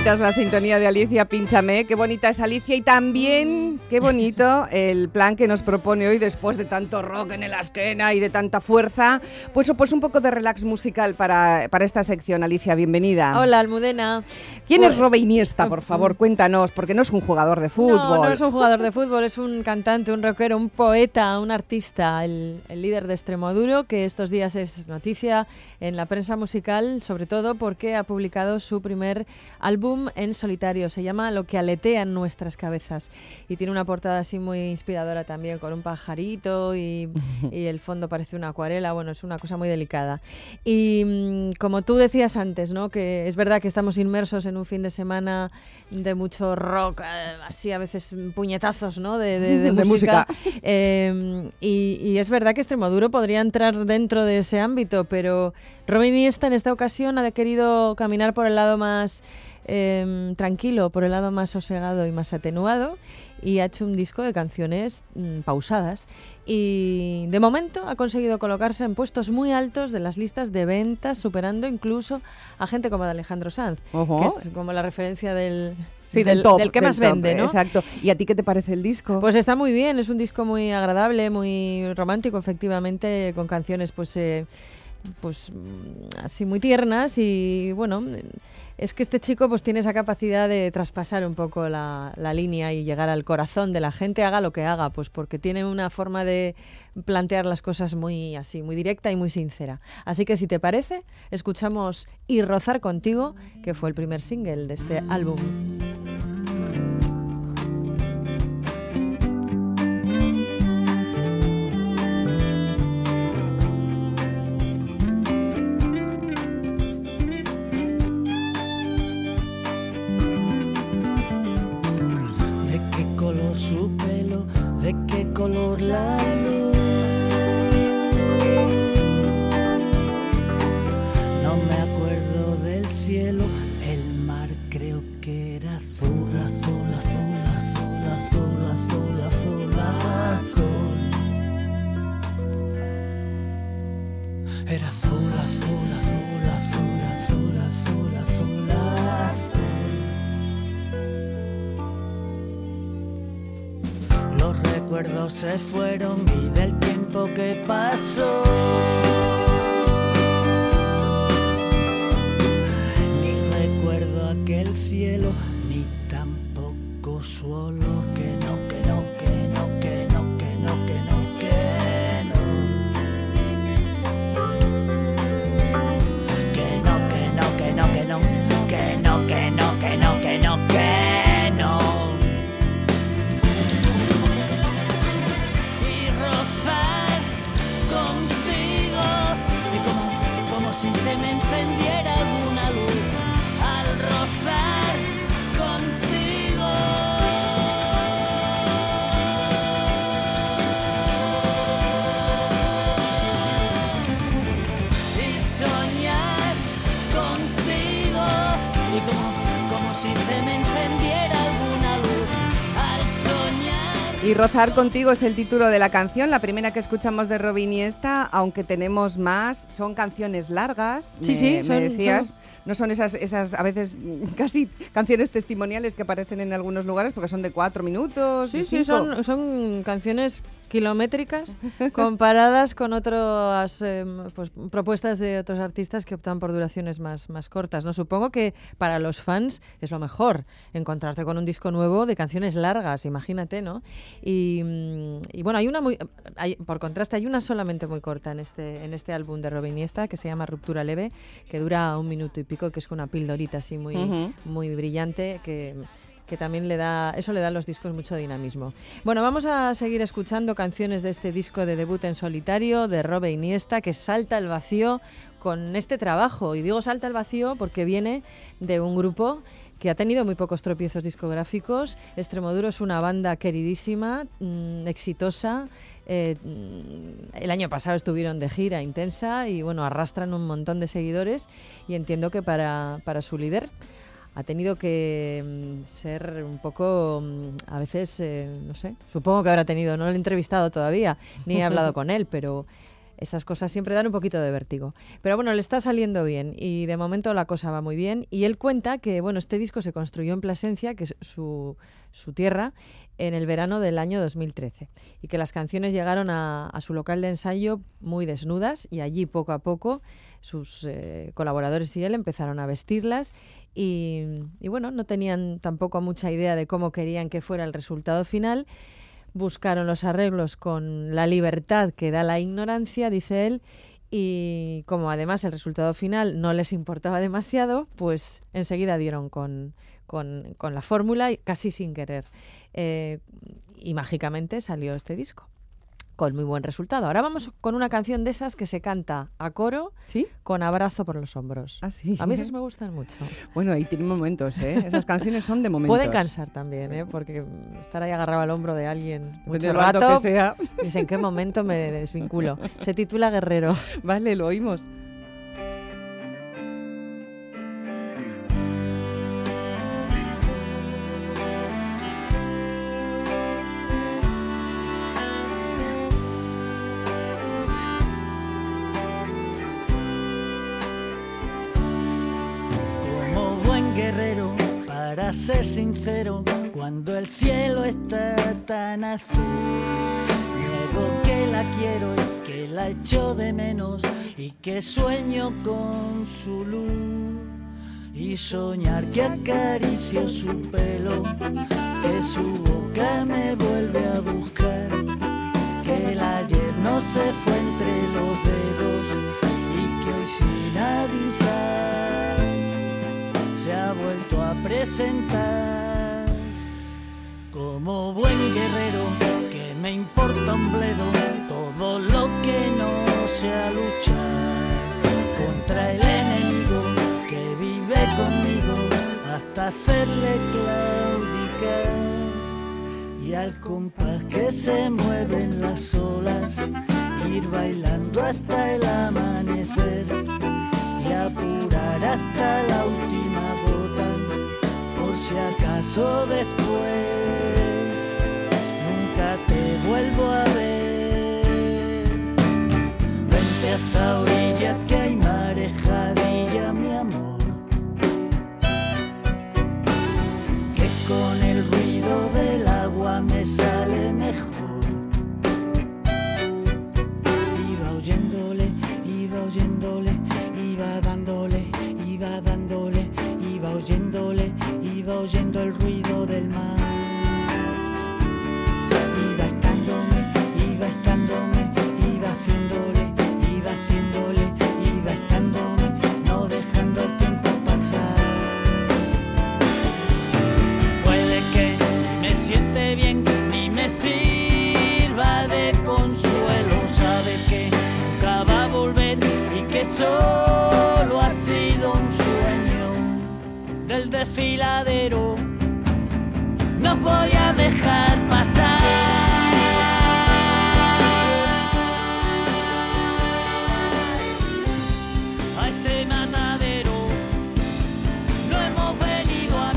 bonita es la sintonía de Alicia Pínchame, qué bonita es Alicia y también qué bonito el plan que nos propone hoy después de tanto rock en el esquena y de tanta fuerza. Pues un poco de relax musical para esta sección. Alicia, bienvenida. Hola, Almudena. ¿Quién es Robe Iniesta, por favor? Cuéntanos, porque no es un jugador de fútbol. No es un jugador de fútbol, es un cantante, un rockero, un poeta, un artista, el líder de Extremoduro, que estos días es noticia en la prensa musical, sobre todo porque ha publicado su primer álbum en solitario. Se llama Lo que aletea en nuestras cabezas y tiene una portada así muy inspiradora también, con un pajarito y el fondo parece una acuarela. Bueno, es una cosa muy delicada. Y como tú decías antes, ¿no?, que es verdad que estamos inmersos en un fin de semana de mucho rock, así a veces puñetazos, ¿no?, de música. Y es verdad que Extremoduro podría entrar dentro de ese ámbito, pero Robe Iniesta en esta ocasión ha querido caminar por el lado más tranquilo, por el lado más sosegado y más atenuado, y ha hecho un disco de canciones pausadas y de momento ha conseguido colocarse en puestos muy altos de las listas de ventas, superando incluso a gente como de Alejandro Sanz, que es como la referencia del top, del que más vende, ¿no? Exacto. ¿Y a ti qué te parece el disco? Pues está muy bien, es un disco muy agradable, muy romántico, efectivamente, con canciones pues así muy tiernas y bueno, es que este chico pues tiene esa capacidad de traspasar un poco la línea y llegar al corazón de la gente, haga lo que haga, pues porque tiene una forma de plantear las cosas muy así, muy directa y muy sincera. Así que si te parece, escuchamos Y rozar contigo, que fue el primer single de este álbum. Su pelo, de qué color la luz. No me acuerdo del cielo, el mar creo que era azul, azul, azul, azul, azul, azul, azul, azul. Era azul, azul, azul, azul, azul, azul, azul, azul. Los recuerdos se fueron y del tiempo que pasó ni recuerdo aquel cielo, ni tampoco su olor. Que no, que no, que no, que no, que no, que no, que no. Que no, que no, que no, que no, que no, que no, que no, que no, que no. Si se me encendiera alguna luz al rozar contigo. Y soñar contigo. Y como si se me encendiera alguna luz al soñar. Y rozar contigo es el título de la canción, la primera que escuchamos de Robe Iniesta, aunque tenemos más, son canciones largas, me decías, no son esas a veces casi canciones testimoniales que aparecen en algunos lugares porque son de 4 minutos. Sí, 5. son canciones kilométricas comparadas con otras propuestas de otros artistas que optan por duraciones más cortas, ¿no? Supongo que para los fans es lo mejor encontrarte con un disco nuevo de canciones largas, imagínate, ¿no? Y bueno, por contraste, hay una solamente muy corta en este álbum de Robe Iniesta, que se llama Ruptura Leve, que dura 1 minuto y pico, que es una pildorita así muy brillante, que también le da a los discos mucho dinamismo. Bueno, vamos a seguir escuchando canciones de este disco de debut en solitario de Robe Iniesta, que salta al vacío con este trabajo. Y digo salta al vacío porque viene de un grupo que ha tenido muy pocos tropiezos discográficos. Extremoduro es una banda queridísima, exitosa. El año pasado estuvieron de gira intensa y bueno, arrastran un montón de seguidores, y entiendo que para su líder ha tenido que ser un poco, a veces, no sé, supongo que habrá tenido, no lo he entrevistado todavía, ni he hablado con él, pero Estas cosas siempre dan un poquito de vértigo. Pero bueno, le está saliendo bien y de momento la cosa va muy bien. Y él cuenta que bueno, este disco se construyó en Plasencia, que es su tierra, en el verano del año 2013. Y que las canciones llegaron a su local de ensayo muy desnudas y allí poco a poco sus colaboradores y él empezaron a vestirlas y bueno, no tenían tampoco mucha idea de cómo querían que fuera el resultado final. Buscaron los arreglos con la libertad que da la ignorancia, dice él, y como además el resultado final no les importaba demasiado, pues enseguida dieron con la fórmula, casi sin querer. Y mágicamente salió este disco, con muy buen resultado. Ahora vamos con una canción de esas que se canta a coro, ¿sí? Con abrazo por los hombros. ¿Ah, sí? A mí esas me gustan mucho. Bueno, y tienen momentos, ¿eh? Esas canciones son de momentos. Pueden cansar también, ¿eh? Porque estar ahí agarrado al hombro de alguien mucho de rato, que sea. Es en qué momento me desvinculo. Se titula Guerrero. Vale, lo oímos. Para ser sincero, cuando el cielo está tan azul, niego que la quiero y que la echo de menos y que sueño con su luz y soñar que acaricio su pelo, que su boca me vuelve a buscar, que el ayer no se fue entre los dedos y que hoy sin avisar se ha vuelto a presentar como buen guerrero, que me importa un bledo todo lo que no sea luchar contra el enemigo que vive conmigo hasta hacerle claudicar y al compás que se mueven las olas ir bailando hasta el amanecer y apurar hasta la última gota, por si acaso después nunca te vuelvo a ver. Vente a esta orilla que hay marejadilla, mi amor, que con el ruido del agua me sale mejor. Iba oyéndole, iba oyéndole, iba dándole, iba dándole, iba oyéndole, iba oyendo el ruido del mar. Iba estándome, iba haciéndole, iba haciéndole, iba estándome, no dejando el tiempo pasar. Puede que ni me siente bien, ni me sirva de consuelo, sabe que nunca va a volver y que solo ha sido un sueño del desfiladero. No voy a dejar pasar a este matadero. No hemos venido a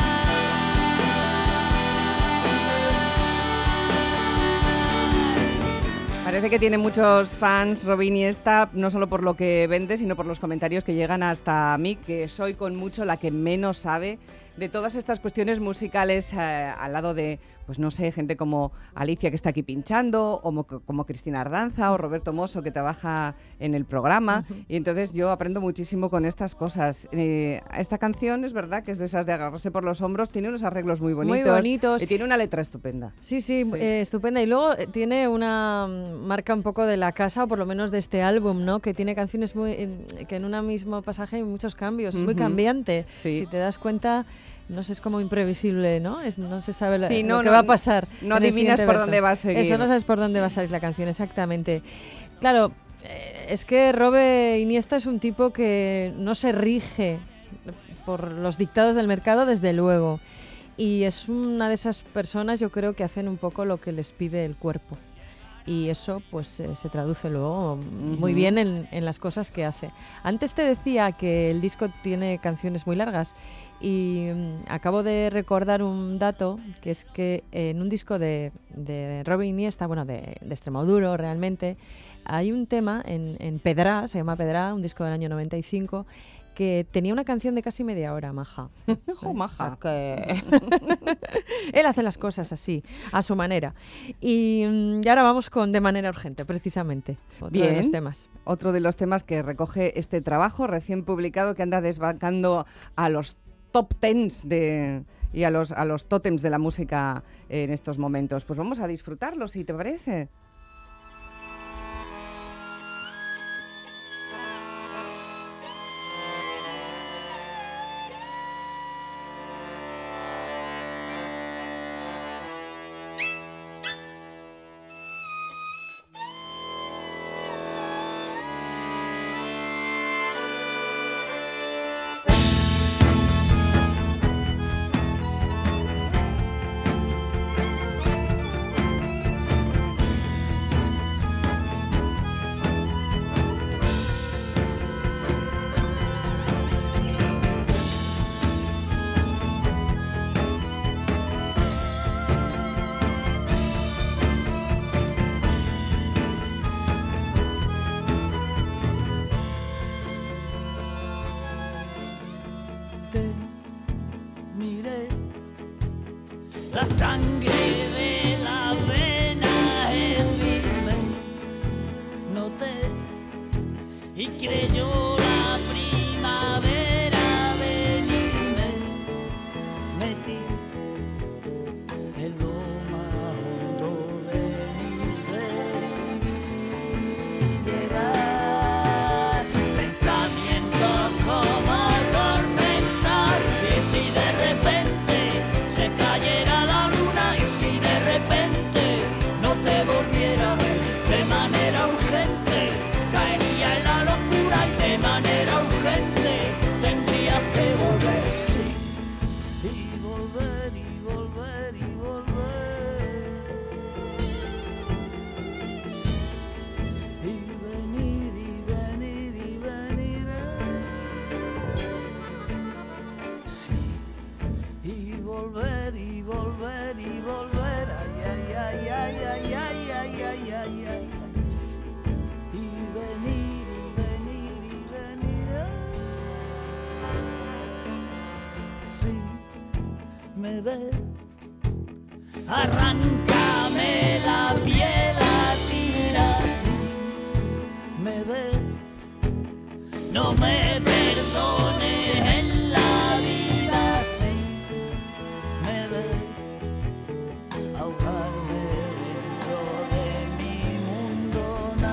mirar. Parece que tiene muchos fans Robin Iniesta, no solo por lo que vende, sino por los comentarios que llegan hasta mí, que soy con mucho la que menos sabe de todas estas cuestiones musicales, al lado de, pues no sé, gente como Alicia que está aquí pinchando, o como Cristina Ardanza o Roberto Mosso que trabaja en el programa. Uh-huh. Y entonces yo aprendo muchísimo con estas cosas. Esta canción es verdad que es de esas de agarrarse por los hombros, tiene unos arreglos muy bonitos. Muy bonitos. Y tiene una letra estupenda. Sí, estupenda. Y luego tiene una marca un poco de la casa, o por lo menos de este álbum, ¿no? Que tiene canciones que en un mismo pasaje hay muchos cambios. Es muy cambiante. Sí. Si te das cuenta, no sé, es como imprevisible, ¿no? No se sabe lo que va a pasar. No adivinas por dónde va a seguir. Eso, no sabes por dónde va a salir la canción, exactamente. Claro, es que Robe Iniesta es un tipo que no se rige por los dictados del mercado, desde luego. Y es una de esas personas, yo creo, que hacen un poco lo que les pide el cuerpo. y eso pues se traduce luego muy bien en las cosas que hace. Antes te decía que el disco tiene canciones muy largas y acabo de recordar un dato, que es que en un disco de Robin Iniesta, bueno, de Extremoduro realmente, hay un tema en Pedrá, se llama Pedrá, un disco del año 95, que tenía una canción de casi media hora, Maja. Maja. O sea que él hace las cosas así, a su manera. Y ahora vamos con De manera urgente, precisamente. Otro de los temas. Otro de los temas que recoge este trabajo recién publicado que anda desbancando a los top 10 y a los tótems de la música en estos momentos. Pues vamos a disfrutarlo, si te parece. La sangre de la vena en mi mente noté y creyó la primavera venirme. Metí en lo más hondo de mi ser y llegar pensamientos como tormenta. Y si de repente se cayera la luna, y si de repente no te volviera a ver de manera urgente, caería en la locura y de manera urgente tendrías que volver, sí, y volver, y volver, y volver, sí, y venir, y venir, y venir, sí, y volver, y volver, y volver, ay, ay, ay, ay, ay, ay, ay, ay, ay, ay, ay, y venir, y venir, y venir, sí, me ves, arráncame la piel a tira, sí, me ves, no me perdones en la vida, sí, me ves, ahogarme dentro de mi mundo,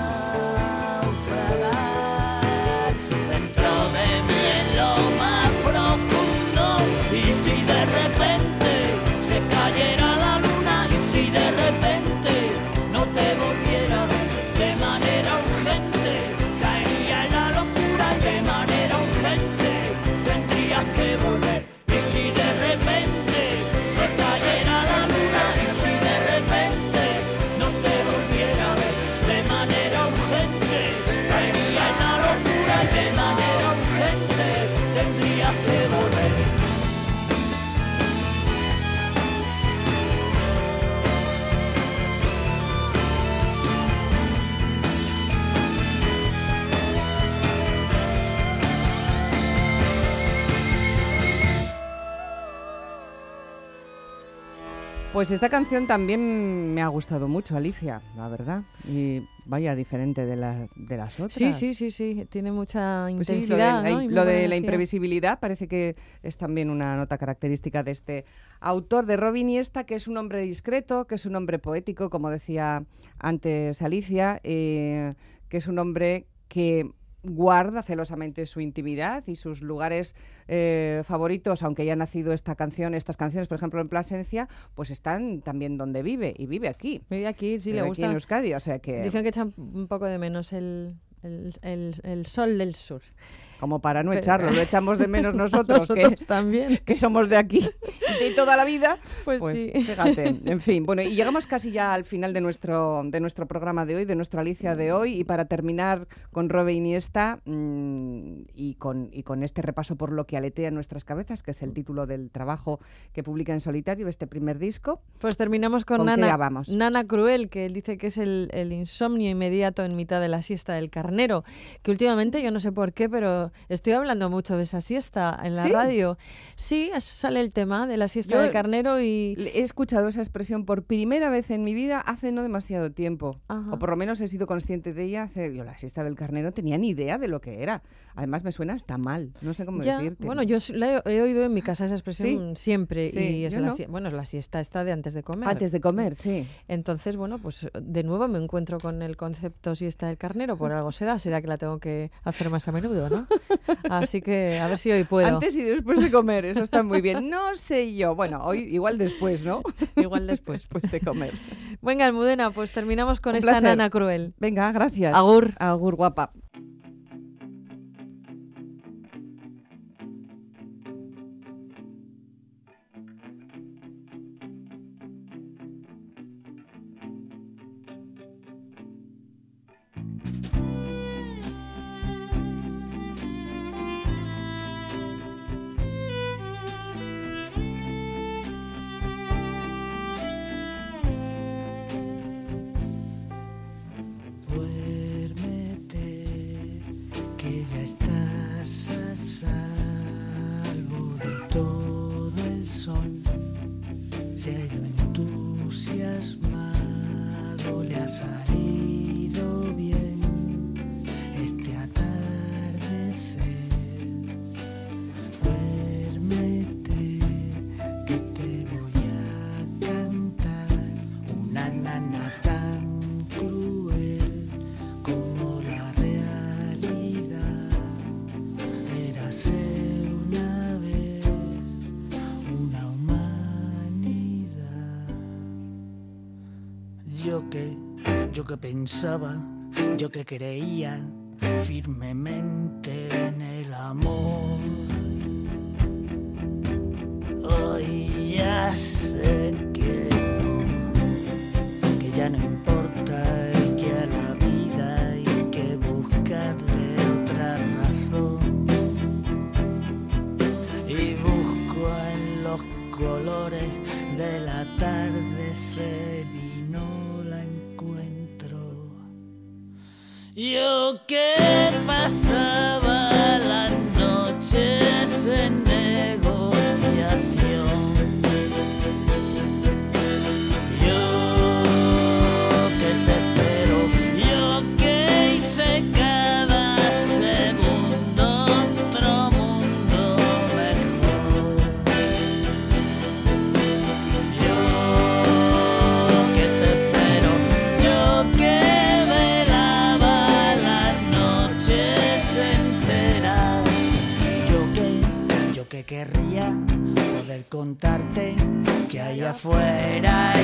naufragar dentro de mí en lo más profundo. Y si de repente se cayera la luna, y si de repente no te volviera a ver de manera urgente, caería en la locura y de manera urgente tendrías que volver. Y si de repente se cayera la luna, y si de repente no te volviera a ver de manera urgente, caería en la locura y de manera urgente tendrías que volver. Pues esta canción también me ha gustado mucho, Alicia, la verdad. Y vaya, diferente de las otras. Sí. Tiene mucha Pues sí, intensidad, ¿no? lo de la imprevisibilidad parece que es también una nota característica de este autor, de Robin Iniesta, que es un hombre discreto, que es un hombre poético, como decía antes Alicia, que es un hombre que guarda celosamente su intimidad y sus lugares favoritos, aunque haya nacido estas canciones, por ejemplo, en Plasencia, pues están también donde vive, y vive aquí. Vive aquí, sí, vive le aquí gusta. en Euskadi, o sea que... Dicen que echan un poco de menos el sol del sur. Como para no echarlo, lo echamos de menos nosotros también, que somos de aquí de toda la vida. Pues sí. Fíjate, en fin. Bueno, y llegamos casi ya al final de nuestro programa de hoy, de nuestra Alicia de hoy, y para terminar con Robe Iniesta y con este repaso por lo que aletea en nuestras cabezas, que es el título del trabajo que publica en solitario, este primer disco. Pues terminamos con Nana Cruel, que él dice que es el insomnio inmediato en mitad de la siesta del carnero, que últimamente yo no sé por qué, pero estoy hablando mucho de esa siesta en la radio. Sí, sale el tema de la siesta del carnero y... He escuchado esa expresión por primera vez en mi vida hace no demasiado tiempo. Ajá. O por lo menos he sido consciente de ella yo la siesta del carnero tenía ni idea de lo que era. Además me suena hasta mal, no sé cómo decirte. Bueno, yo la he oído en mi casa esa expresión siempre. Sí, y es la siesta esta de antes de comer. Antes de comer, sí. Entonces, bueno, pues de nuevo me encuentro con el concepto siesta del carnero, por algo será que la tengo que hacer más a menudo, ¿no? Así que a ver si hoy puedo. Antes y después de comer, eso está muy bien. No sé yo. Bueno, hoy igual después, ¿no? Igual después. Después de comer. Venga, Almudena, pues terminamos con esta Nana Cruel. Venga, gracias. Agur. Agur, guapa. Ya estás a salvo de todo el sol. Se ha ido entusiasmado, le ha salido bien este atardecer. Duérmete, que te voy a cantar una nana tan cruel como la realidad. Érase una vez una humanidad. Yo que pensaba, yo que creía firmemente en el amor. Hoy ya sé que ya no importa y que a la vida hay que buscarle otra razón. Y busco en los colores del atardecer y no la encuentro. Yo que pasaba las noches en negociación. Yo que te espero, yo que hice cada segundo otro mundo mejor. Yo que te espero, yo que velaba las noches enteras. Yo que querría poder contarte que allá afuera